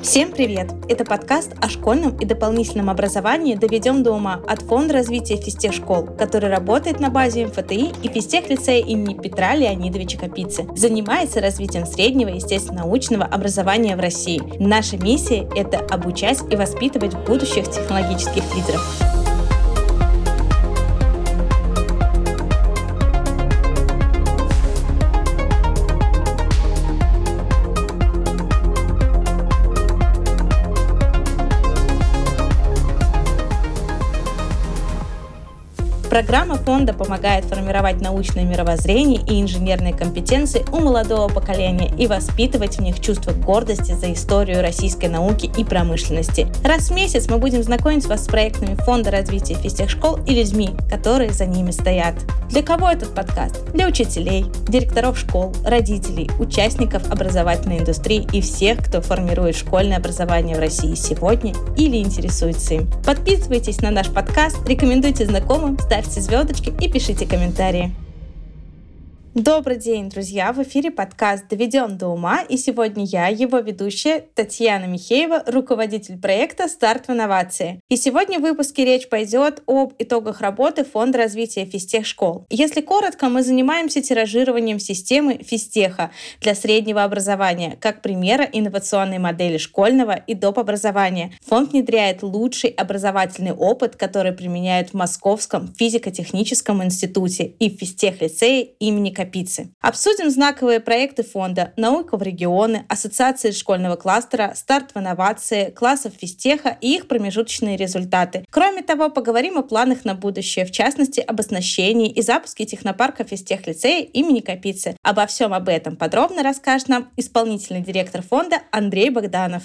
Всем привет! Это подкаст о школьном и дополнительном образовании «Доведем до ума» от Фонда развития физтехшкол, который работает на базе МФТИ и физтехлицея имени Петра Леонидовича Капицы. Занимается развитием среднего естественно-научного образования в России. Наша миссия – это обучать и воспитывать будущих технологических лидеров. Программа фонда помогает формировать научное мировоззрение и инженерные компетенции у молодого поколения и воспитывать в них чувство гордости за историю российской науки и промышленности. Раз в месяц мы будем знакомить вас с проектами Фонда развития физтехшкол и людьми, которые за ними стоят. Для кого этот подкаст? Для учителей, директоров школ, родителей, участников образовательной индустрии и всех, кто формирует школьное образование в России сегодня или интересуется им. Подписывайтесь на наш подкаст, рекомендуйте знакомым, ставьте звездочки и пишите комментарии. Добрый день, друзья! В эфире подкаст «Доведем до ума», и сегодня я, его ведущая Татьяна Михеева, руководитель проекта «Старт в инновации». И сегодня в выпуске речь пойдет об итогах работы Фонда развития физтехшкол. Если коротко, мы занимаемся тиражированием системы физтеха для среднего образования, как примера инновационной модели школьного и доп. Образования. Фонд внедряет лучший образовательный опыт, который применяют в Московском физико-техническом институте и в физтехлицее имени Капицы. Обсудим знаковые проекты фонда «Наука в регионы», Ассоциации школьного кластера, «Старт в инновации», классов физтеха и их промежуточные результаты. Кроме того, поговорим о планах на будущее, в частности, об оснащении и запуске технопарка физтехлицея имени Капицы. Обо всем об этом подробно расскажет нам исполнительный директор фонда Андрей Богданов.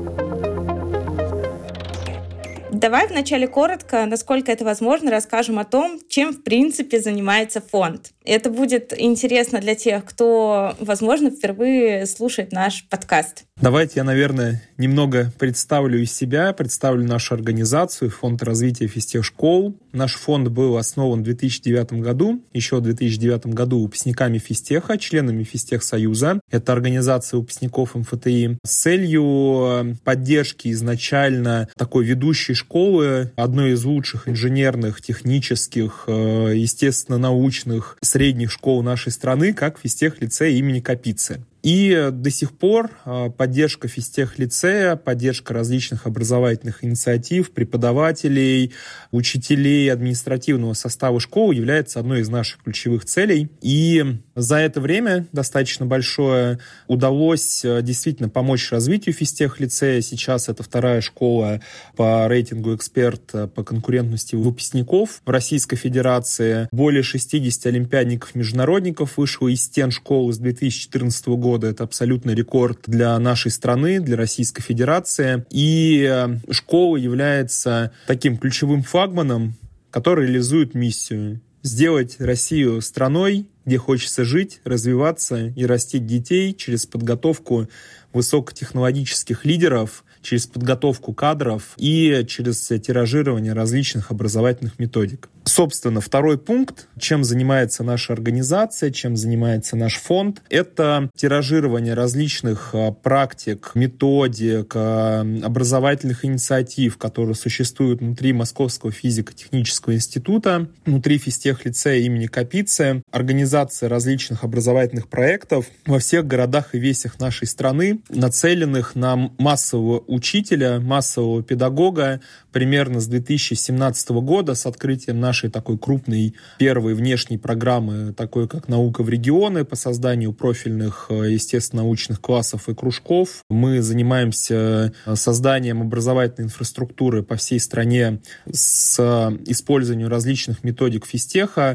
Давай вначале коротко, насколько это возможно, расскажем о том, чем в принципе занимается фонд. Это будет интересно для тех, кто, возможно, впервые слушает наш подкаст. Давайте я, наверное, немного представлю себя, представлю нашу организацию, Фонд развития физтехшкол. Наш фонд был основан в 2009 году, еще в 2009 году выпускниками физтеха, членами Физтехсоюза. Это организация выпускников МФТИ с целью поддержки изначально такой ведущей школы, одной из лучших инженерных, технических, естественно-научных средних школ нашей страны, как физтехлицей имени Капицы. И до сих пор поддержка физтехлицея, поддержка различных образовательных инициатив, преподавателей, учителей, административного состава школы является одной из наших ключевых целей. И за это время достаточно большое удалось действительно помочь развитию физтехлицея. Сейчас это вторая школа по рейтингу «Эксперт» по конкурентности выпускников в Российской Федерации. Более 60 олимпиадников-международников вышло из стен школы с 2014 года. Это абсолютный рекорд для нашей страны, для Российской Федерации. И школа является таким ключевым флагманом, который реализует миссию сделать Россию страной, где хочется жить, развиваться и растить детей через подготовку высокотехнологических лидеров, через подготовку кадров и через тиражирование различных образовательных методик. Собственно, второй пункт, чем занимается наша организация, чем занимается наш фонд, это тиражирование различных практик, методик, образовательных инициатив, которые существуют внутри Московского физико-технического института, внутри физтехлицея имени Капицы, организация различных образовательных проектов во всех городах и весях нашей страны, нацеленных на массового учителя, массового педагога, примерно с 2017 года, с открытием нашей такой крупной первой внешней программы, такой как «Наука в регионы», по созданию профильных естественно-научных классов и кружков. Мы занимаемся созданием образовательной инфраструктуры по всей стране с использованием различных методик физтеха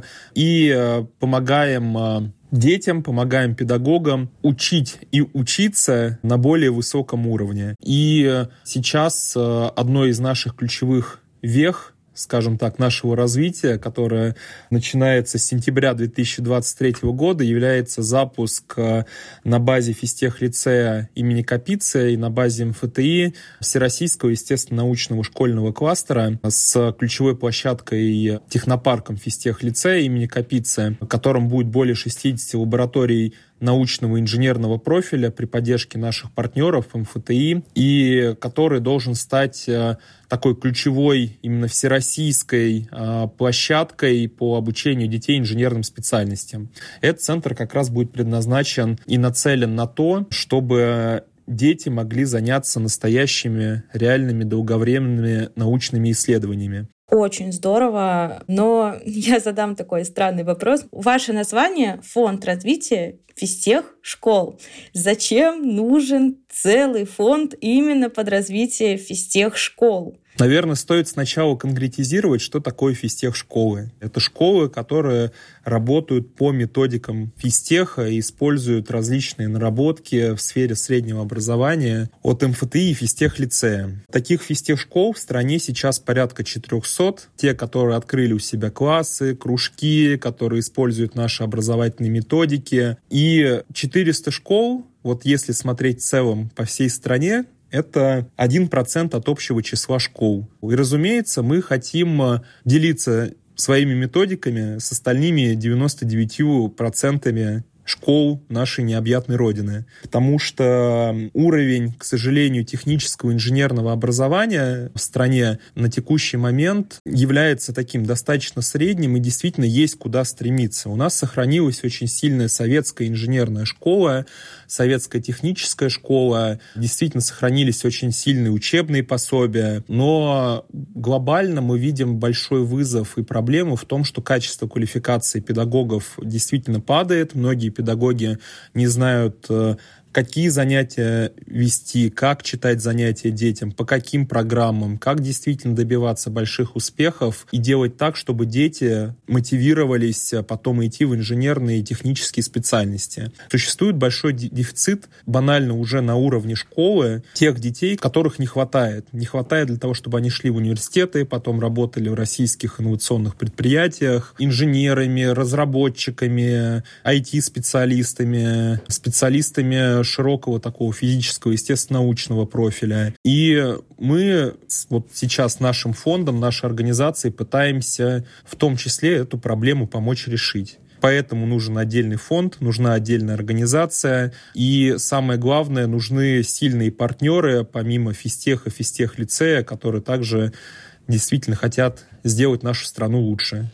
и помогаем детям, помогаем педагогам учить и учиться на более высоком уровне. И сейчас одной из наших ключевых вех, скажем так, нашего развития, которое начинается с сентября 2023 года, является запуск на базе физтехлицея имени Капицы и на базе МФТИ Всероссийского естественно-научного школьного кластера с ключевой площадкой технопарком физтехлицея имени Капицы, в котором будет более 60 лабораторий научного инженерного профиля при поддержке наших партнеров МФТИ, и который должен стать такой ключевой именно всероссийской площадкой по обучению детей инженерным специальностям. Этот центр как раз будет предназначен и нацелен на то, чтобы дети могли заняться настоящими, реальными, долговременными научными исследованиями. Очень здорово, но я задам такой странный вопрос. Ваше название — Фонд развития физтех-школ. Зачем нужен целый фонд именно под развитие физтех-школ? Наверное, стоит сначала конкретизировать, что такое физтех-школы. Это школы, которые работают по методикам физтеха и используют различные наработки в сфере среднего образования от МФТИ и физтех-лицея. Таких физтех-школ в стране сейчас порядка 400. Те, которые открыли у себя классы, кружки, которые используют наши образовательные методики. И 400 школ, вот если смотреть в целом по всей стране, это 1% от общего числа школ. И, разумеется, мы хотим делиться своими методиками с остальными 99% школ нашей необъятной Родины. Потому что уровень, к сожалению, технического инженерного образования в стране на текущий момент является таким достаточно средним, и действительно есть куда стремиться. У нас сохранилась очень сильная советская инженерная школа, советская техническая школа, действительно сохранились очень сильные учебные пособия, но глобально мы видим большой вызов и проблему в том, что качество квалификации педагогов действительно падает. Многие педагоги не знают, какие занятия вести, как читать занятия детям, по каким программам, как действительно добиваться больших успехов и делать так, чтобы дети мотивировались потом идти в инженерные и технические специальности. Существует большой дефицит банально уже на уровне школы тех детей, которых не хватает. Не хватает для того, чтобы они шли в университеты, потом работали в российских инновационных предприятиях, инженерами, разработчиками, IT-специалистами, специалистами широкого такого физического, естественно-научного профиля. И мы вот сейчас нашим фондом, нашей организацией пытаемся в том числе эту проблему помочь решить. Поэтому нужен отдельный фонд, нужна отдельная организация. И самое главное, нужны сильные партнеры, помимо физтеха, физтех-лицея, которые также действительно хотят сделать нашу страну лучше.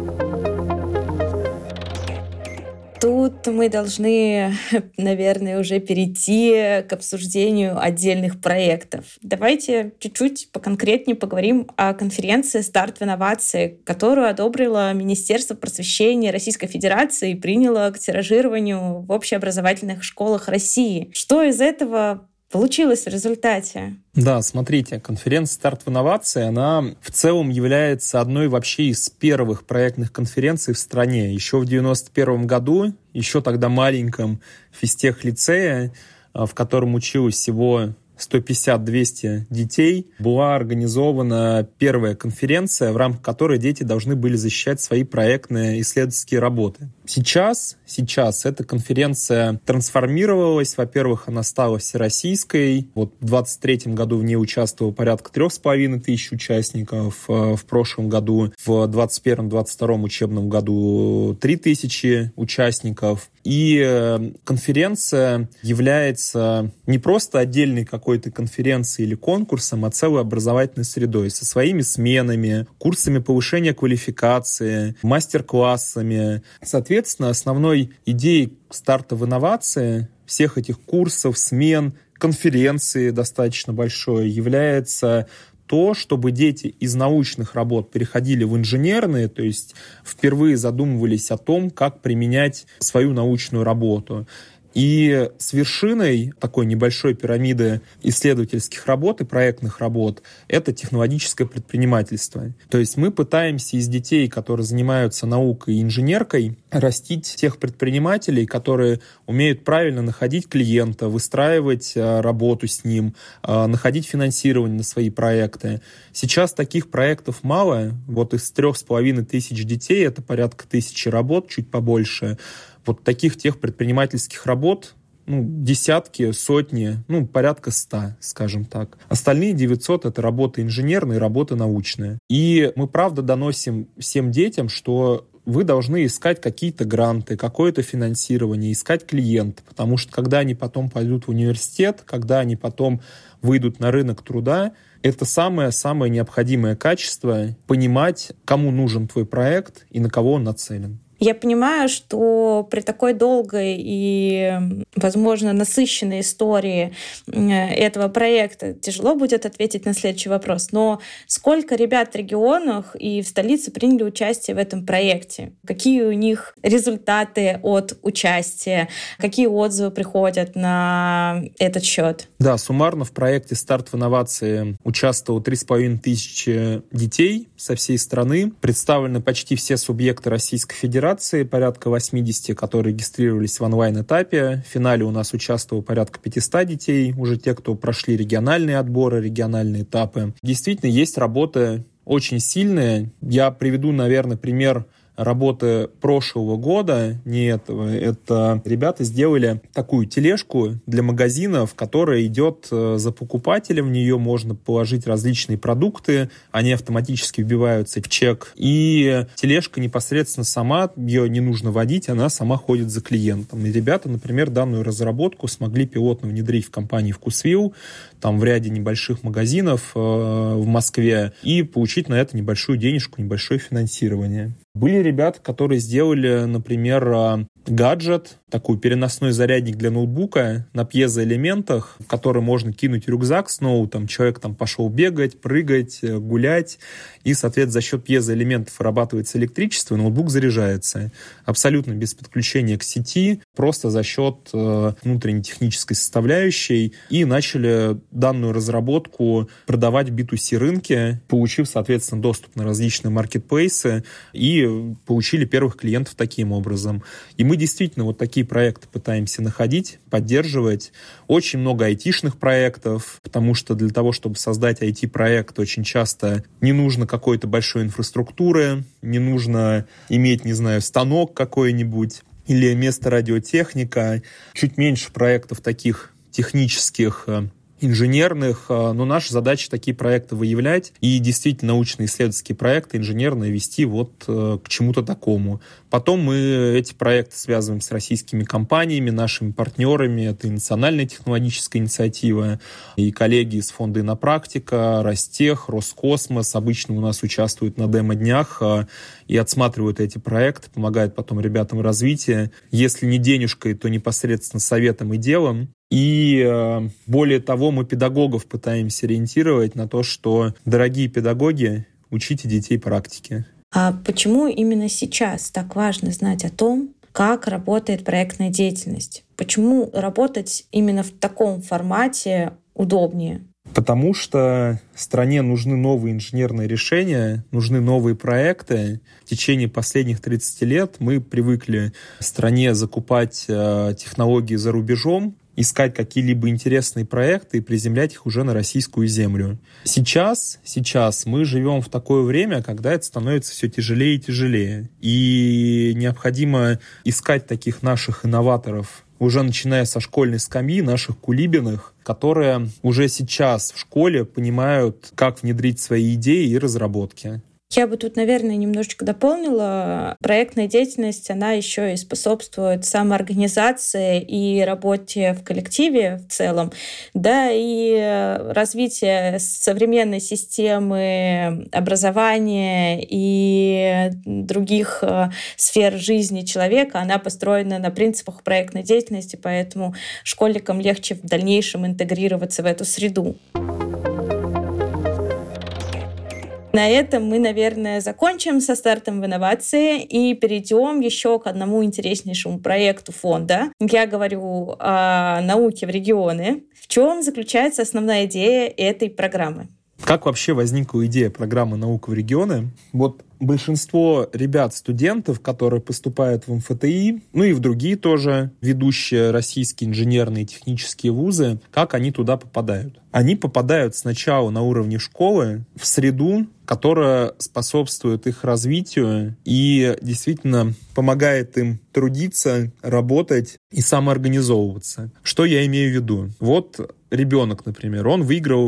Тут мы должны, наверное, уже перейти к обсуждению отдельных проектов. Давайте чуть-чуть поконкретнее поговорим о конференции «Старт в инновации», которую одобрило Министерство просвещения Российской Федерации и приняло к тиражированию в общеобразовательных школах России. Что из этого получилось в результате? Да, смотрите, конференция «Старт в инновации», она в целом является одной вообще из первых проектных конференций в стране. Еще в 1991 году, еще тогда маленьком физтех-лицее, в котором училось всего 150-200 детей, была организована первая конференция, в рамках которой дети должны были защищать свои проектные исследовательские работы. Сейчас эта конференция трансформировалась. Во-первых, она стала всероссийской. Вот в 2023 году в ней участвовало порядка 3500 участников. В прошлом году, в 2021-2022 учебном году 3000 участников. И конференция является не просто отдельной какой-то конференцией или конкурсом, а целой образовательной средой со своими сменами, курсами повышения квалификации, мастер-классами. Соответственно, основной идеей старта в инновации всех этих курсов, смен, конференции достаточно большой является то, чтобы дети из научных работ переходили в инженерные, то есть впервые задумывались о том, как применять свою научную работу. И с вершиной такой небольшой пирамиды исследовательских работ и проектных работ это технологическое предпринимательство. То есть мы пытаемся из детей, которые занимаются наукой и инженеркой, растить тех предпринимателей, которые умеют правильно находить клиента, выстраивать работу с ним, находить финансирование на свои проекты. Сейчас таких проектов мало. Вот из 3500 детей, это порядка 1000 работ, чуть побольше. Вот таких тех предпринимательских работ десятки, сотни, порядка 100, скажем так. Остальные 900 — это работа инженерная и работа научная. И мы правда доносим всем детям, что вы должны искать какие-то гранты, какое-то финансирование, искать клиента, потому что когда они потом пойдут в университет, когда они потом выйдут на рынок труда, это самое-самое необходимое качество — понимать, кому нужен твой проект и на кого он нацелен. Я понимаю, что при такой долгой и, возможно, насыщенной истории этого проекта тяжело будет ответить на следующий вопрос. Но сколько ребят в регионах и в столице приняли участие в этом проекте? Какие у них результаты от участия? Какие отзывы приходят на этот счет? Да, суммарно в проекте «Старт в инновации» участвовало 3500 детей со всей страны. Представлены почти все субъекты Российской Федерации, порядка 80, которые регистрировались в онлайн-этапе. В финале у нас участвовало порядка 500 детей, уже те, кто прошли региональные отборы, региональные этапы. Действительно, есть работа очень сильная. Я приведу, наверное, пример работы прошлого года, не этого. Это ребята сделали такую тележку для магазинов, которая идет за покупателем. В нее можно положить различные продукты, они автоматически вбиваются в чек. И тележка непосредственно сама, ее не нужно водить, она сама ходит за клиентом. И ребята, например, данную разработку смогли пилотно внедрить в компании «Вкусвилл», там в ряде небольших магазинов в Москве, и получить на это небольшую денежку, небольшое финансирование. Были ребята, которые сделали, например, гаджет, такой переносной зарядник для ноутбука на пьезоэлементах, в который можно кинуть рюкзак с ноутом. Человек там пошел бегать, прыгать, гулять, и, соответственно, за счет пьезоэлементов вырабатывается электричество, и ноутбук заряжается абсолютно без подключения к сети, просто за счет внутренней технической составляющей, и начали данную разработку продавать в B2C рынке, получив, соответственно, доступ на различные маркетплейсы, и получили первых клиентов таким образом. И мы действительно вот такие проекты пытаемся находить, поддерживать. Очень много айтишных проектов, потому что для того, чтобы создать IT-проект, очень часто не нужно какой-то большой инфраструктуры, не нужно иметь, не знаю, станок какой-нибудь или место радиотехника. Чуть меньше проектов таких технических, инженерных, но наша задача такие проекты выявлять и действительно научно-исследовательские проекты инженерные вести вот к чему-то такому. Потом мы эти проекты связываем с российскими компаниями, нашими партнерами. Это и национальная технологическая инициатива, и коллеги из фонда «Иннопрактика», Ростех, Роскосмос обычно у нас участвуют на демо-днях и отсматривают эти проекты, помогают потом ребятам в развитии. Если не денежкой, то непосредственно советом и делом. И более того, мы педагогов пытаемся ориентировать на то, что, дорогие педагоги, учите детей практике. А почему именно сейчас так важно знать о том, как работает проектная деятельность? Почему работать именно в таком формате удобнее? Потому что стране нужны новые инженерные решения, нужны новые проекты. В течение последних 30 лет мы привыкли в стране закупать технологии за рубежом, искать какие-либо интересные проекты и приземлять их уже на российскую землю. Сейчас мы живем в такое время, когда это становится все тяжелее и тяжелее. И необходимо искать таких наших инноваторов, уже начиная со школьной скамьи, наших кулибиных, которые уже сейчас в школе понимают, как внедрить свои идеи и разработки. Я бы тут, наверное, немножечко дополнила. Проектная деятельность, она еще и способствует самоорганизации и работе в коллективе в целом, да, и развитие современной системы образования и других сфер жизни человека, она построена на принципах проектной деятельности, поэтому школьникам легче в дальнейшем интегрироваться в эту среду. На этом мы, наверное, закончим со стартом в инновации и перейдем еще к одному интереснейшему проекту фонда. Я говорю о науке в регионы. В чем заключается основная идея этой программы? Как вообще возникла идея программы «Наука в регионы»? Вот большинство ребят, студентов, которые поступают в МФТИ, ну и в другие тоже ведущие российские инженерные и технические вузы, как они туда попадают? Они попадают сначала на уровне школы в среду, которая способствует их развитию и действительно помогает им трудиться, работать и самоорганизовываться. Что я имею в виду? Вот ребенок, например, он выиграл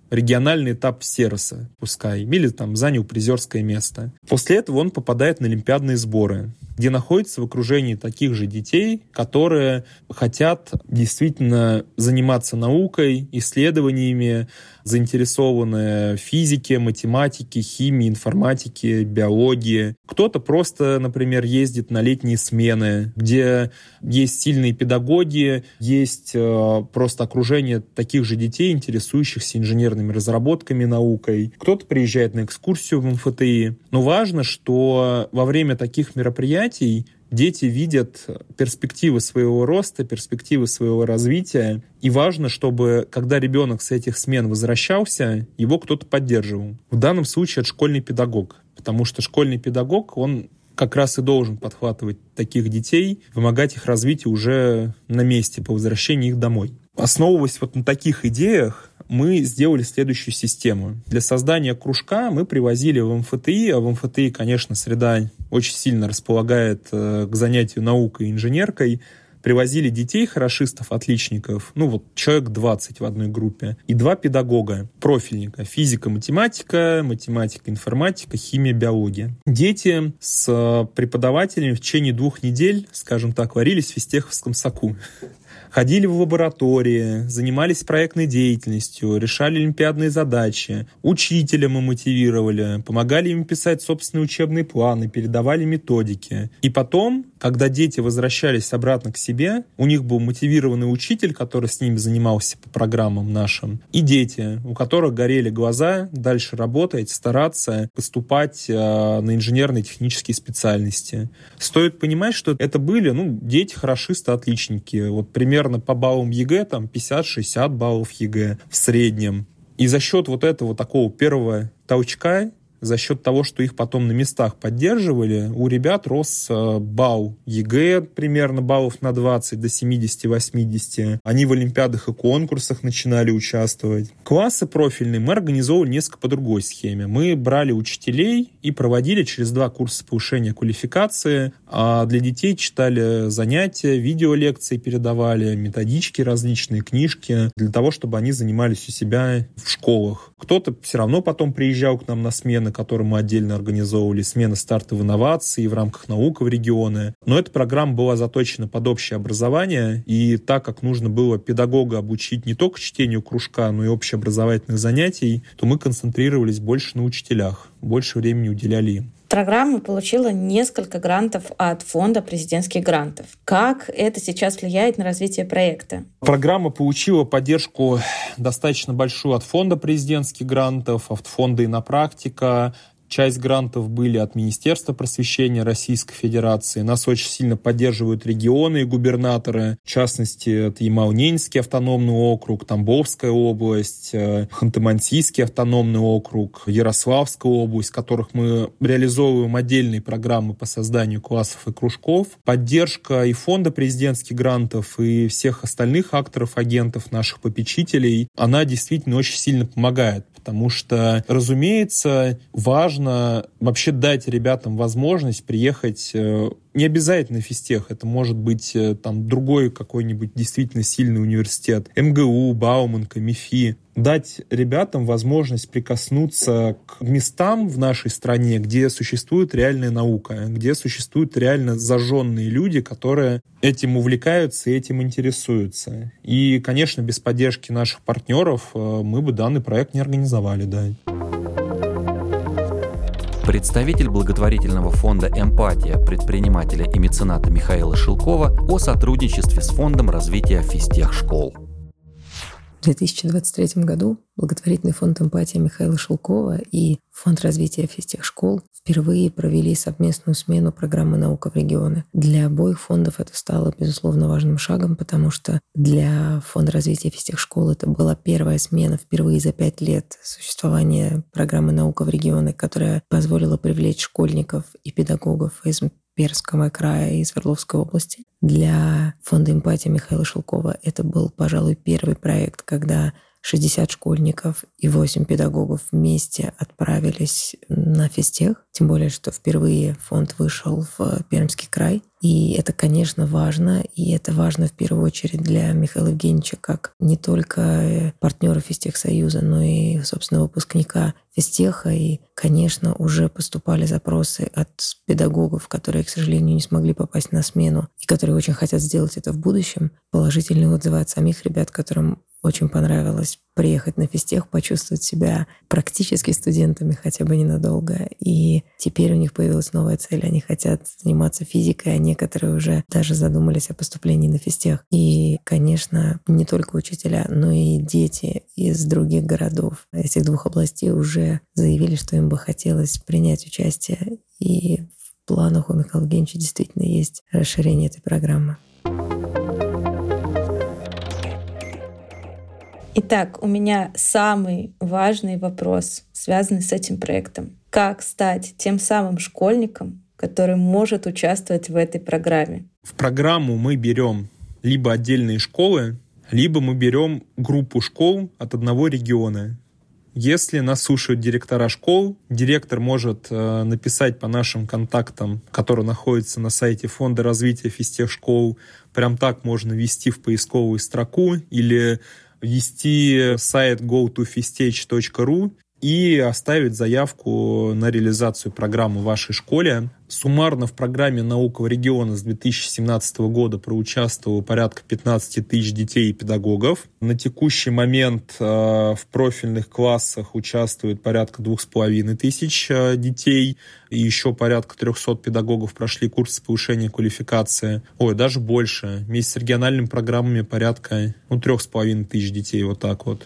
региональный этап Сероса, пускай, или там занял призерское место. После этого он попадает на олимпиадные сборы, где находится в окружении таких же детей, которые хотят действительно заниматься наукой, исследованиями, заинтересованы в физике, математике, химии, информатике, биологии. Кто-то просто, например, ездит на летние смены, где есть сильные педагоги, есть просто окружение таких же детей, интересующихся инженерными разработками, наукой. Кто-то приезжает на экскурсию в МФТИ. Но важно, что во время таких мероприятий дети видят перспективы своего роста, перспективы своего развития. И важно, чтобы, когда ребенок с этих смен возвращался, его кто-то поддерживал. В данном случае это школьный педагог. Потому что школьный педагог, он как раз и должен подхватывать таких детей, помогать их развитию уже на месте, по возвращении их домой. Основываясь вот на таких идеях, мы сделали следующую систему. Для создания кружка мы привозили в МФТИ, а в МФТИ, конечно, среда очень сильно располагает к занятию наукой и инженеркой. Привозили детей, хорошистов, отличников, человек 20 в одной группе, и 2 педагога, профильника, физика, математика, информатика, химия, биология. Дети с преподавателями в течение 2 недель, скажем так, варились в физтеховском соку. Ходили в лаборатории, занимались проектной деятельностью, решали олимпиадные задачи, учителя мы мотивировали, помогали им писать собственные учебные планы, передавали методики. И потом, когда дети возвращались обратно к себе, у них был мотивированный учитель, который с ними занимался по программам нашим, и дети, у которых горели глаза дальше работать, стараться поступать на инженерные технические специальности. Стоит понимать, что это были дети хорошисты, отличники. Вот примерно по баллам ЕГЭ, там 50-60 баллов ЕГЭ в среднем. И за счет вот этого такого первого толчка, за счет того, что их потом на местах поддерживали, у ребят рос балл ЕГЭ примерно баллов на 20 до 70-80. Они в олимпиадах и конкурсах начинали участвовать. Классы профильные мы организовывали несколько по другой схеме. Мы брали учителей и проводили через 2 курса повышения квалификации, а для детей читали занятия, видеолекции передавали, методички различные, книжки, для того, чтобы они занимались у себя в школах. Кто-то все равно потом приезжал к нам на смены, которые мы отдельно организовывали, смена старта в инновации в рамках наука в регионы. Но эта программа была заточена под общее образование, и так как нужно было педагога обучить не только чтению кружка, но и общеобразовательных занятий, то мы концентрировались больше на учителях, больше времени уделяли им. Программа получила несколько грантов от фонда президентских грантов. Как это сейчас влияет на развитие проекта? Программа получила поддержку достаточно большую от фонда президентских грантов, от фонда «Иннопрактика». Часть грантов были от Министерства просвещения Российской Федерации. Нас очень сильно поддерживают регионы и губернаторы. В частности, это Ямал-Ненецкий автономный округ, Тамбовская область, Ханты-Мансийский автономный округ, Ярославская область, в которых мы реализовываем отдельные программы по созданию классов и кружков. Поддержка и фонда президентских грантов, и всех остальных акторов, агентов, наших попечителей, она действительно очень сильно помогает. Потому что, разумеется, важно вообще дать ребятам возможность приехать не обязательно физтех, это может быть там другой какой-нибудь действительно сильный университет, МГУ, Бауманка, МИФИ. Дать ребятам возможность прикоснуться к местам в нашей стране, где существует реальная наука, где существуют реально зажженные люди, которые этим увлекаются и этим интересуются. И, конечно, без поддержки наших партнеров мы бы данный проект не организовали, да. Представитель благотворительного фонда «Эмпатия» предпринимателя и мецената Михаила Шилкова о сотрудничестве с Фондом развития физтехшкол. В 2023 году благотворительный фонд «Эмпатия» Михаила Шилкова и Фонд развития физтехшкол впервые провели совместную смену программы «Наука в регионы». Для обоих фондов это стало, безусловно, важным шагом, потому что для Фонда развития физтехшкол это была первая смена впервые за 5 лет существования программы «Наука в регионы», которая позволила привлечь школьников и педагогов из Пермского края и Свердловской области. Для фонда «Эмпатия» Михаила Шилкова это был, пожалуй, первый проект, когда 60 школьников и 8 педагогов вместе отправились на физтех. Тем более, что впервые фонд вышел в Пермский край. И это, конечно, важно. И это важно в первую очередь для Михаила Евгеньевича как не только партнера Физтехсоюза, но и, собственно, выпускника физтеха. И, конечно, уже поступали запросы от педагогов, которые, к сожалению, не смогли попасть на смену и которые очень хотят сделать это в будущем. Положительные отзывы от самих ребят, которым очень понравилось приехать на физтех, почувствовать себя практически студентами хотя бы ненадолго. И теперь у них появилась новая цель. Они хотят заниматься физикой, а некоторые уже даже задумались о поступлении на физтех. И, конечно, не только учителя, но и дети из других городов, этих двух областей уже заявили, что им бы хотелось принять участие. И в планах у Михаила Евгеньевича действительно есть расширение этой программы. Итак, у меня самый важный вопрос, связанный с этим проектом. Как стать тем самым школьником, который может участвовать в этой программе? В программу мы берем либо отдельные школы, либо мы берем группу школ от одного региона. Если нас слушают директора школ, директор может написать по нашим контактам, которые находятся на сайте Фонда развития физтехшкол. Прям так можно ввести в поисковую строку или ввести сайт go2fistech.ru и оставить заявку на реализацию программы в вашей школе. Суммарно в программе «Наука в регионе» с 2017 года проучаствовало порядка 15 тысяч детей и педагогов. На текущий момент в профильных классах участвует порядка 2500 детей. И еще порядка 300 педагогов прошли курсы повышения квалификации. Даже больше. Вместе с региональными программами порядка 3500 детей. Вот так вот.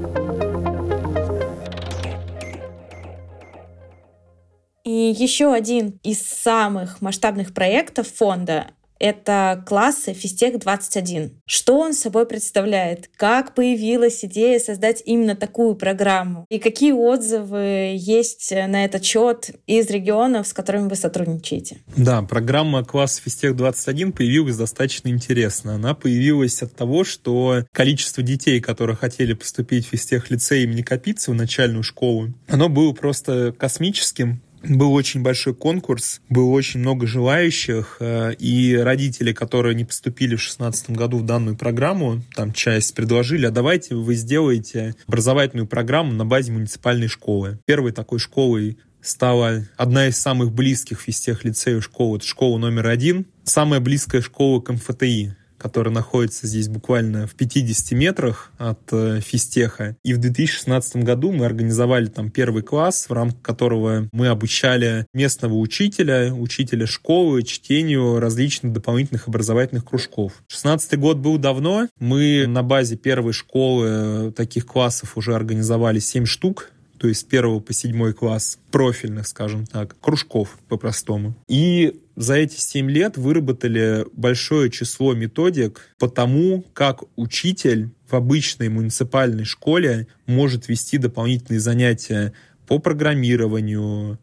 И еще один из самых масштабных проектов фонда — это классы Физтех-21. Что он собой представляет? Как появилась идея создать именно такую программу? И какие отзывы есть на этот счет из регионов, с которыми вы сотрудничаете? Да, программа класса Физтех-21 появилась достаточно интересно. Она появилась от того, что количество детей, которые хотели поступить в физтех-лицей имени Капицы в начальную школу, оно было просто космическим. Был очень большой конкурс, было очень много желающих, и родители, которые не поступили в 2016 году в данную программу, там часть предложили: а давайте вы сделаете образовательную программу на базе муниципальной школы. Первой такой школой стала одна из самых близких физтех-лицеев школ, это школа номер 1, самая близкая школа к МФТИ, которая находится здесь буквально в 50 метрах от физтеха. И в 2016 году мы организовали там первый класс, в рамках которого мы обучали местного учителя школы, чтению различных дополнительных образовательных кружков. 2016 год был давно. Мы на базе первой школы таких классов уже организовали 7 штук. То есть с 1 по 7 класс профильных, скажем так, кружков по-простому. И за эти 7 лет выработали большое число методик по тому, как учитель в обычной муниципальной школе может вести дополнительные занятия по программированию,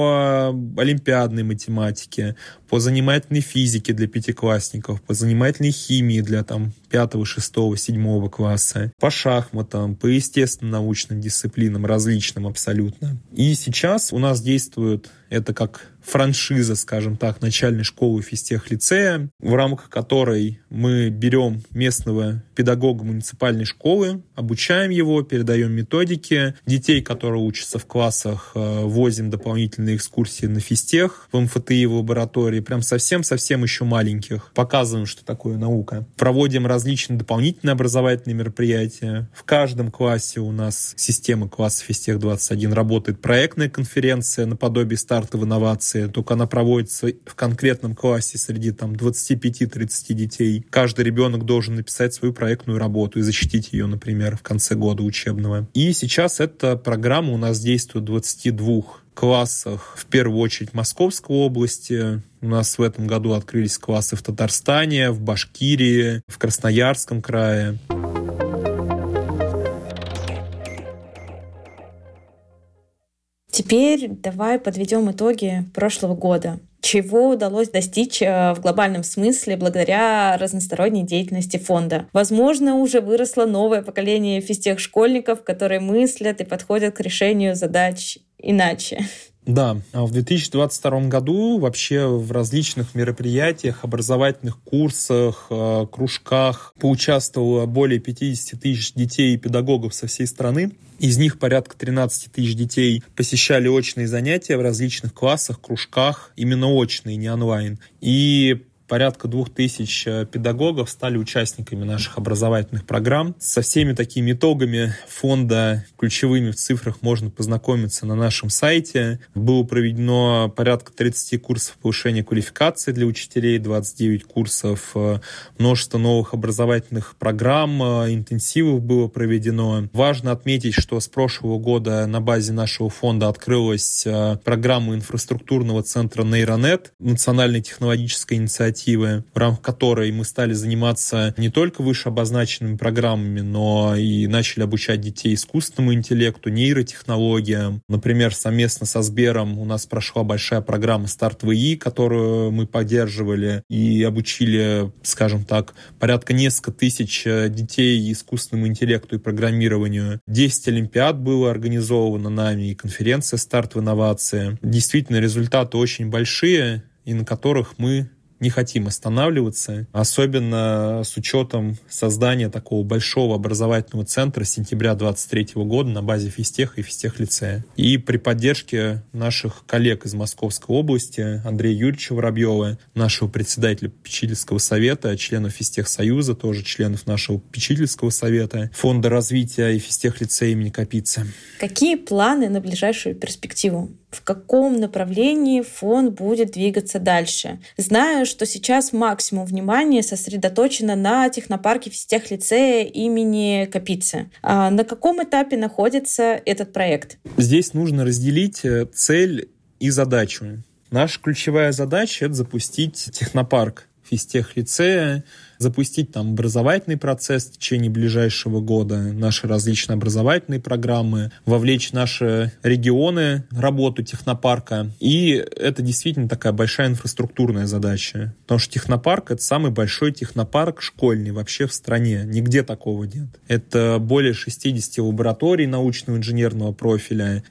по олимпиадной математике, по занимательной физике для пятиклассников, по занимательной химии для 5, 6, 7 класса, по шахматам, по естественно-научным дисциплинам, различным абсолютно. И сейчас у нас действует это как франшиза, скажем так, начальной школы физтех-лицея, в рамках которой мы берем местного педагога муниципальной школы, обучаем его, передаем методики. Детей, которые учатся в классах, возим дополнительные экскурсии на физтех в МФТИ, в лаборатории, прям совсем-совсем еще маленьких. Показываем, что такое наука. Проводим различные дополнительные образовательные мероприятия. В каждом классе у нас система класса Физтех-21 работает проектная конференция наподобие старта в инновации, только она проводится в конкретном классе среди 25-30 детей. Каждый ребенок должен написать свою проектную работу и защитить ее, например, в конце года учебного. И сейчас эта программа у нас действует в 22 классах, в первую очередь в Московской области. У нас в этом году открылись классы в Татарстане, в Башкирии, в Красноярском крае. Теперь давай подведем итоги прошлого года. чего удалось достичь в глобальном смысле благодаря разносторонней деятельности фонда. Возможно, уже выросло новое поколение физтех-школьников, которые мыслят и подходят к решению задач иначе. Да, в 2022 году вообще в различных мероприятиях, образовательных курсах, кружках поучаствовало более 50 тысяч детей и педагогов со всей страны. Из них порядка 13 тысяч детей посещали очные занятия в различных классах, кружках, именно очные, не онлайн. И порядка 2000 педагогов стали участниками наших образовательных программ. Со всеми такими итогами фонда, ключевыми в цифрах, можно познакомиться на нашем сайте. Было проведено порядка 30 курсов повышения квалификации для учителей, 29 курсов, множество новых образовательных программ, интенсивов было проведено. Важно отметить, что с прошлого года на базе нашего фонда открылась программа инфраструктурного центра «Нейронет», национальной технологической инициативы, в рамках которой мы стали заниматься не только вышеобозначенными программами, но и начали обучать детей искусственному интеллекту, нейротехнологиям. Например, совместно со Сбером у нас прошла большая программа «Старт ВИ», которую мы поддерживали и обучили, скажем так, порядка несколько тысяч детей искусственному интеллекту и программированию. 10 олимпиад было организовано нами и конференция «Старт в инновации». Действительно, результаты очень большие, и на которых мы не хотим останавливаться, особенно с учетом создания такого большого образовательного центра с сентября 2023 года на базе физтеха и физтехлицея. И при поддержке наших коллег из Московской области, Андрея Юрьевича Воробьева, нашего председателя попечительского совета, членов физтехсоюза, тоже членов нашего попечительского совета, Фонда развития и физтехлицея имени Капицы. Какие планы на ближайшую перспективу? В каком направлении фонд будет двигаться дальше? Знаю, что сейчас максимум внимания сосредоточено на технопарке физтехлицея имени Капицы. На каком этапе находится этот проект? Здесь нужно разделить цель и задачу. Наша ключевая задача — это запустить технопарк физтехлицея, запустить там образовательный процесс в течение ближайшего года, наши различные образовательные программы, вовлечь наши регионы в работу технопарка. И это действительно такая большая инфраструктурная задача. Потому что технопарк — это самый большой технопарк школьный вообще в стране. Нигде такого нет. Это более 60 лабораторий научного инженерного профиля.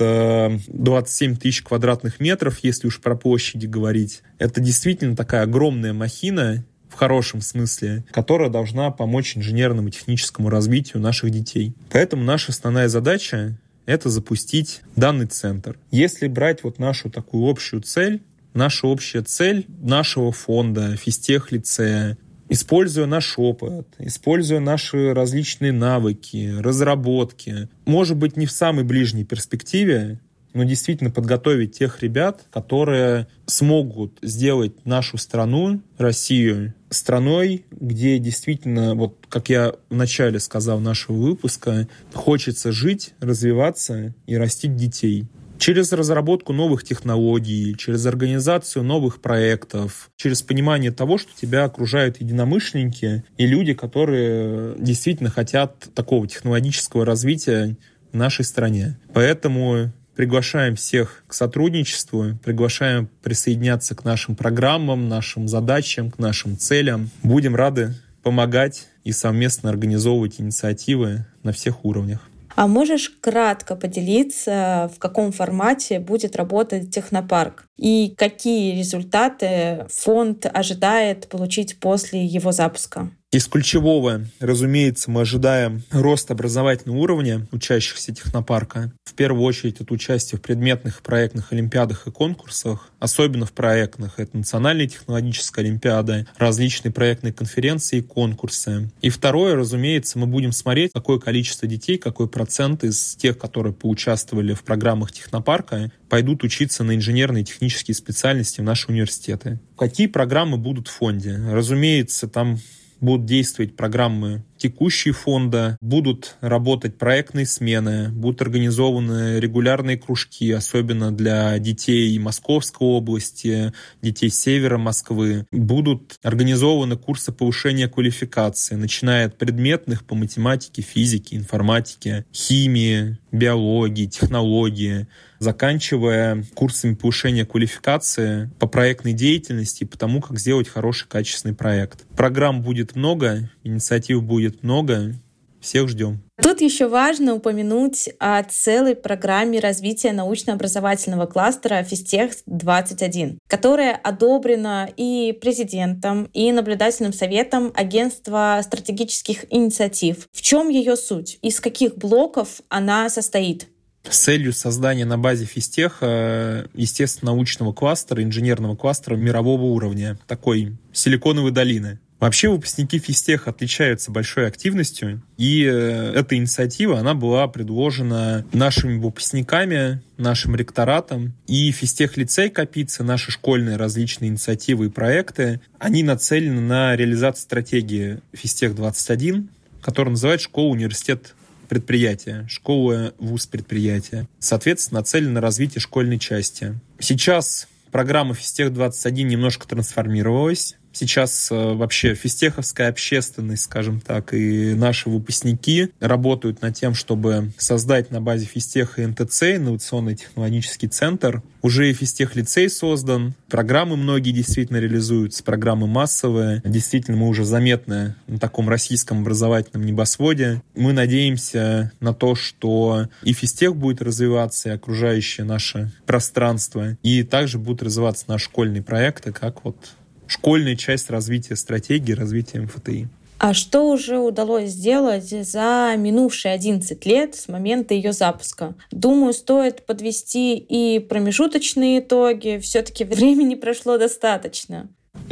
Это 27 тысяч квадратных метров, если уж про площади говорить. Это действительно такая огромная махина, в хорошем смысле, которая должна помочь инженерному и техническому развитию наших детей. Поэтому наша основная задача — это запустить данный центр. Если брать вот нашу такую общую цель, наша общая цель нашего фонда, физтехлицея, используя наш опыт, используя наши различные навыки, разработки, может быть, не в самой ближней перспективе, но действительно подготовить тех ребят, которые смогут сделать нашу страну, Россию, страной, где действительно, вот как я вначале сказал нашего выпуска, хочется жить, развиваться и растить детей. Через разработку новых технологий, через организацию новых проектов, через понимание того, что тебя окружают единомышленники и люди, которые действительно хотят такого технологического развития в нашей стране. Поэтому приглашаем всех к сотрудничеству, приглашаем присоединяться к нашим программам, нашим задачам, к нашим целям. Будем рады помогать и совместно организовывать инициативы на всех уровнях. А можешь кратко поделиться, в каком формате будет работать технопарк и какие результаты фонд ожидает получить после его запуска? Из ключевого, разумеется, мы ожидаем рост образовательного уровня учащихся технопарка. В первую очередь это участие в предметных проектных олимпиадах и конкурсах, особенно в проектных. Это национальная технологическая олимпиада, различные проектные конференции и конкурсы. И второе, разумеется, мы будем смотреть, какое количество детей, какой процент из тех, которые поучаствовали в программах технопарка, пойдут учиться на инженерные и технические специальности в наши университеты. Какие программы будут в фонде? Разумеется, там будут действовать программы текущие фонда будут работать проектные смены, будут организованы регулярные кружки, особенно для детей Московской области, детей севера Москвы. Будут организованы курсы повышения квалификации, начиная от предметных по математике, физике, информатике, химии, биологии, технологии, заканчивая курсами повышения квалификации по проектной деятельности и по тому, как сделать хороший, качественный проект. Программ будет много, инициатив будет много. Всех ждем. Тут еще важно упомянуть о целой программе развития научно-образовательного кластера Физтех-21, которая одобрена и президентом, и наблюдательным советом Агентства стратегических инициатив. В чем ее суть? Из каких блоков она состоит? С целью создания на базе физтеха, естественно, научного кластера, инженерного кластера мирового уровня, такой силиконовой долины. Вообще выпускники физтеха отличаются большой активностью, и эта инициатива, она была предложена нашими выпускниками, нашим ректоратом, и физтех-лицей Капицы, наши школьные различные инициативы и проекты, они нацелены на реализацию стратегии Физтех-21, которая называется «Школа-университет предприятия», школа-вуз-предприятия. Соответственно, нацелена на развитие школьной части. Сейчас программа Физтех-21 немножко трансформировалась. Сейчас вообще физтеховская общественность, скажем так, и наши выпускники работают над тем, чтобы создать на базе физтеха НТЦ, инновационный технологический центр. Уже и физтех-лицей создан, программы многие действительно реализуются, программы массовые. Действительно, мы уже заметны на таком российском образовательном небосводе. Мы надеемся на то, что и физтех будет развиваться, и окружающее наше пространство, и также будут развиваться наши школьные проекты, как вот школьная часть развития стратегии, развития МФТИ. А что уже удалось сделать за минувшие 11 лет с момента ее запуска? Думаю, стоит подвести и промежуточные итоги. Все-таки времени прошло достаточно.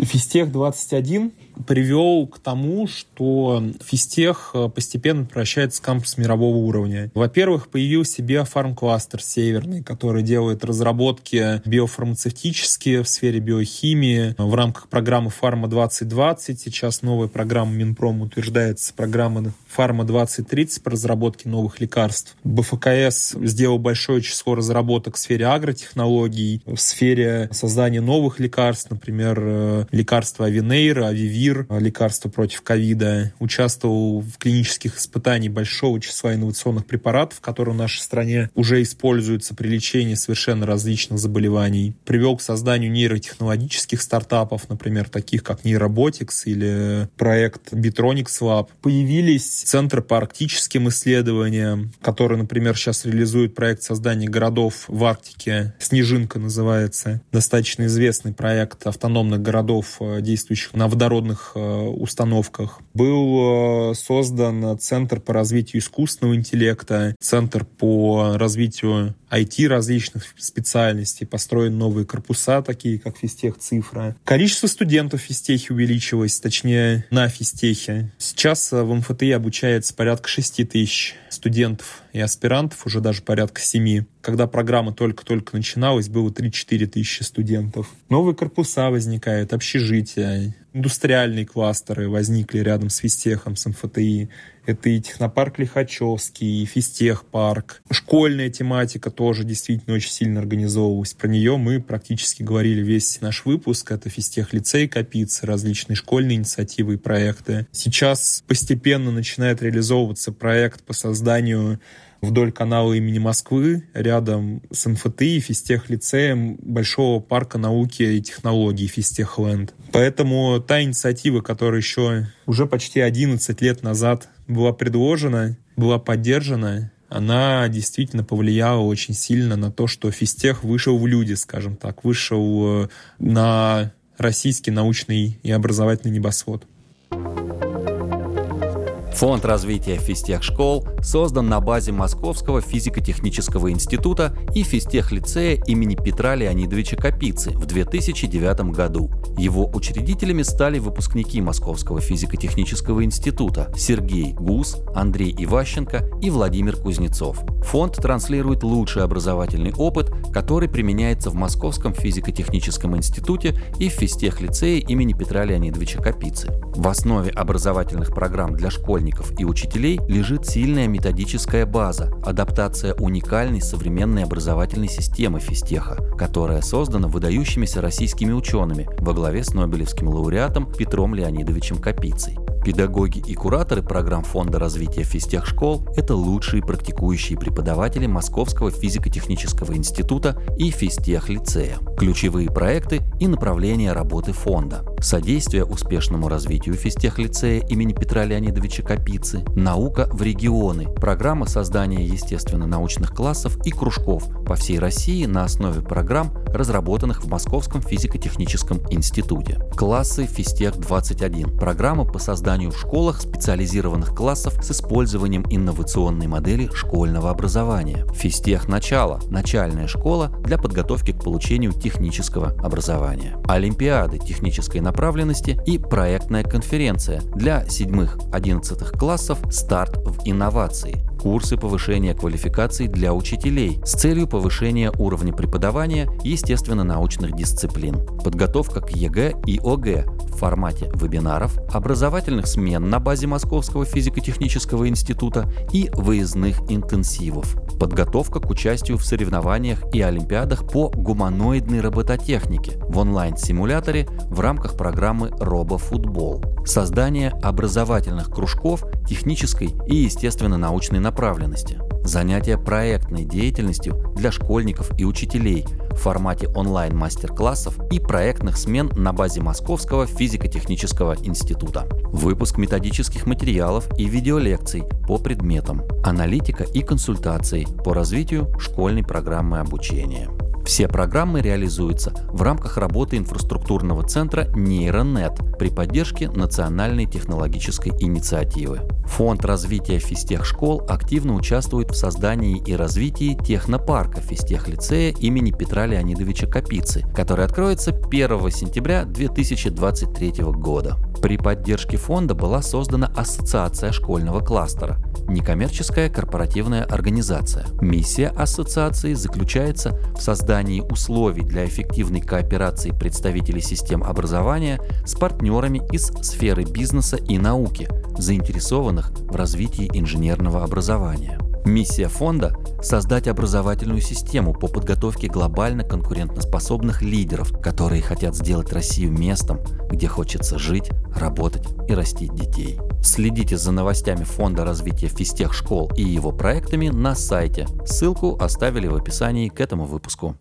Физтех-21 привел к тому, что физтех постепенно превращается в кампус мирового уровня. Во-первых, появился биофармкластер северный, который делает разработки биофармацевтические в сфере биохимии. В рамках программы «Фарма-2020» сейчас новая программа Минпрома утверждается, программа «Фарма-2030» по разработке новых лекарств. БФКС сделал большое число разработок в сфере агротехнологий, в сфере создания новых лекарств, например, лекарства Авинейра, Авивир, лекарства против ковида. Участвовал в клинических испытаниях большого числа инновационных препаратов, которые в нашей стране уже используются при лечении совершенно различных заболеваний. Привел к созданию нейротехнологических стартапов, например, таких как Neurobotics или проект Bitronics Lab. Появились центры по арктическим исследованиям, которые, например, сейчас реализуют проект создания городов в Арктике. «Снежинка» называется. Достаточно известный проект автономных городов, действующих на водородных установках. Был создан Центр по развитию искусственного интеллекта, Центр по развитию IT различных специальностей, построены новые корпуса, такие как Физтех-Цифра. Количество студентов в физтехе увеличилось, точнее, на физтехе. Сейчас в МФТИ обучается порядка 6 тысяч студентов и аспирантов, уже даже порядка 7. Когда программа только-только начиналась, было 3-4 тысячи студентов. Новые корпуса возникают, общежития, индустриальные кластеры возникли рядом с физтехом, с МФТИ. Это и технопарк Лихачевский, и физтехпарк. Школьная тематика тоже действительно очень сильно организовывалась. Про нее мы практически говорили весь наш выпуск. Это физтех-лицей Капицы, различные школьные инициативы и проекты. Сейчас постепенно начинает реализовываться проект по созданию вдоль канала имени Москвы, рядом с МФТИ и физтех-лицеем большого парка науки и технологий Физтехленд. Поэтому та инициатива, которая еще уже почти 11 лет назад была предложена, была поддержана, она действительно повлияла очень сильно на то, что физтех вышел в люди, скажем так, вышел на российский научный и образовательный небосвод. Фонд развития физтех-школ создан на базе Московского физико-технического института и физтех-лицея имени Петра Леонидовича Капицы в 2009 году. Его учредителями стали выпускники Московского физико-технического института Сергей Гус, Андрей Иващенко и Владимир Кузнецов. Фонд транслирует лучший образовательный опыт, который применяется в Московском физико-техническом институте и в физтех-лицее имени Петра Леонидовича Капицы. В основе образовательных программ для школьников школьников и учителей лежит сильная методическая база, адаптация уникальной современной образовательной системы физтеха, которая создана выдающимися российскими учеными во главе с нобелевским лауреатом Петром Леонидовичем Капицей. Педагоги и кураторы программ Фонда развития физтехшкол – это лучшие практикующие преподаватели Московского физико-технического института и физтех-лицея. Ключевые проекты и направления работы фонда: содействие успешному развитию физтех-лицея имени Петра Леонидовича Капицы, наука в регионы, программа создания естественно-научных классов и кружков по всей России на основе программ, разработанных в Московском физико-техническом институте. Классы Физтех-21 – программа по созданию в школах специализированных классов с использованием инновационной модели школьного образования. Физтех-начало – начальная школа для подготовки к получению технического образования. Олимпиады технической направленности и проектная конференция для 7-11 классов «Старт в инновации». Курсы повышения квалификации для учителей с целью повышения уровня преподавания естественно-научных дисциплин. Подготовка к ЕГЭ и ОГЭ в формате вебинаров, образовательных смен на базе Московского физико-технического института и выездных интенсивов. Подготовка к участию в соревнованиях и олимпиадах по гуманоидной робототехнике в онлайн-симуляторе в рамках программы «Робофутбол». Создание образовательных кружков технической и естественно-научной направленности. Занятия проектной деятельностью для школьников и учителей в формате онлайн-мастер-классов и проектных смен на базе Московского физико-технического института. Выпуск методических материалов и видеолекций по предметам. Аналитика и консультации по развитию школьной программы обучения. Все программы реализуются в рамках работы инфраструктурного центра «Нейронет» при поддержке Национальной технологической инициативы. Фонд развития физтехшкол активно участвует в создании и развитии технопарка физтех-лицея имени Петра Леонидовича Капицы, который откроется 1 сентября 2023 года. При поддержке фонда была создана Ассоциация школьного кластера – некоммерческая корпоративная организация. Миссия ассоциации заключается в создании условий для эффективной кооперации представителей систем образования с партнерами из сферы бизнеса и науки, заинтересованных в развитии инженерного образования. Миссия фонда – создать образовательную систему по подготовке глобально конкурентоспособных лидеров, которые хотят сделать Россию местом, где хочется жить, работать и растить детей. Следите за новостями Фонда развития физтехшкол и его проектами на сайте. Ссылку оставили в описании к этому выпуску.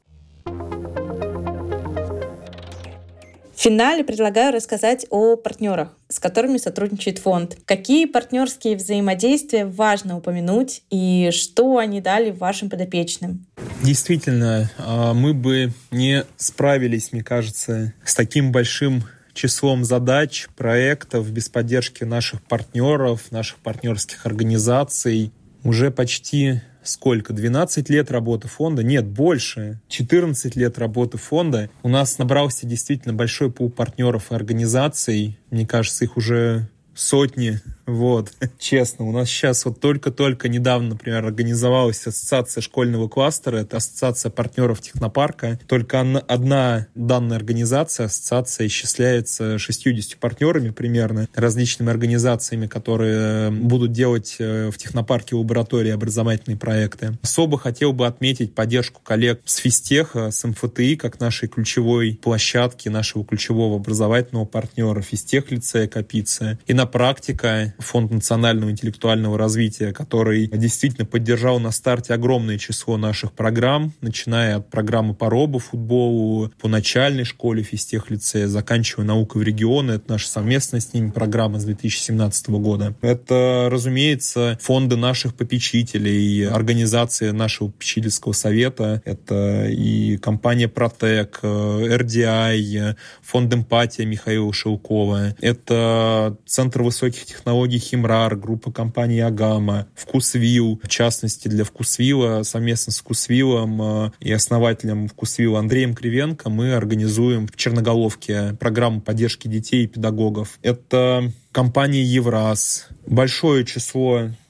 В финале предлагаю рассказать о партнерах, с которыми сотрудничает фонд. Какие партнерские взаимодействия важно упомянуть и что они дали вашим подопечным? Действительно, мы бы не справились, мне кажется, с таким большим числом задач, проектов без поддержки наших партнеров, наших партнерских организаций. Уже почти 12 лет работы фонда? Нет, больше. 14 лет работы фонда. У нас набрался действительно большой пул партнеров и организаций. Мне кажется, их уже сотни. Честно, у нас сейчас только-только недавно, например, организовалась ассоциация школьного кластера, это ассоциация партнеров технопарка. Только одна данная ассоциация исчисляется 60 партнерами примерно, различными организациями, которые будут делать в технопарке лаборатории образовательные проекты. Особо хотел бы отметить поддержку коллег с физтеха, с МФТИ, как нашей ключевой площадки, нашего ключевого образовательного партнера, физтех-лицея Капицы. И на практике Фонд национального интеллектуального развития, который действительно поддержал на старте огромное число наших программ, начиная от программы по робофутболу, по начальной школе физтех-лицея, заканчивая наукой в регионы. Это наша совместная с ними программа с 2017 года. Это, разумеется, фонды наших попечителей, организации нашего попечительского совета. Это и компания Протек, RDI, фонд «Эмпатия» Михаила Шелкова. Это Центр высоких технологий Химрар, группа компаний Агама, Вкусвилл. В частности, для Вкусвилла, совместно с Вкусвиллом и основателем Вкусвилла Андреем Кривенко мы организуем в Черноголовке программу поддержки детей и педагогов. Это компания Евраз. Большое число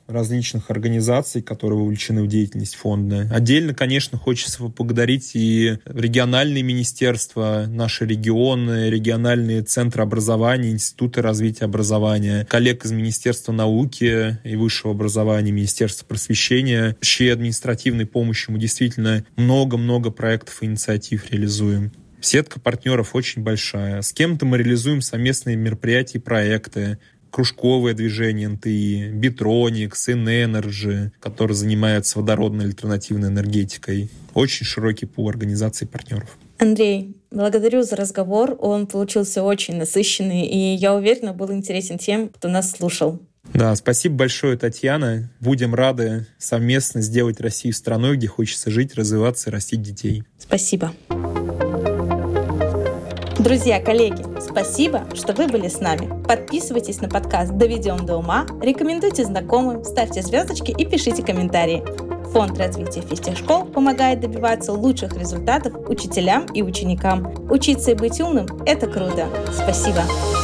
различных организаций, которые вовлечены в деятельность фонда. Отдельно, конечно, хочется поблагодарить и региональные министерства, наши регионы, региональные центры образования, институты развития образования, коллег из Министерства науки и высшего образования, Министерства просвещения, чьей административной помощью мы действительно много-много проектов и инициатив реализуем. Сетка партнеров очень большая. С кем-то мы реализуем совместные мероприятия и проекты. Кружковое движение НТИ, Битроникс, Инэнерджи, который занимается водородной альтернативной энергетикой. Очень широкий пул организаций партнеров. Андрей, благодарю за разговор. Он получился очень насыщенный, и я уверена, был интересен тем, кто нас слушал. Да, спасибо большое, Татьяна. Будем рады совместно сделать Россию страной, где хочется жить, развиваться и растить детей. Спасибо. Друзья, коллеги, спасибо, что вы были с нами. Подписывайтесь на подкаст «Доведем до ума», рекомендуйте знакомым, ставьте звездочки и пишите комментарии. Фонд развития физтехшкол помогает добиваться лучших результатов учителям и ученикам. Учиться и быть умным – это круто. Спасибо.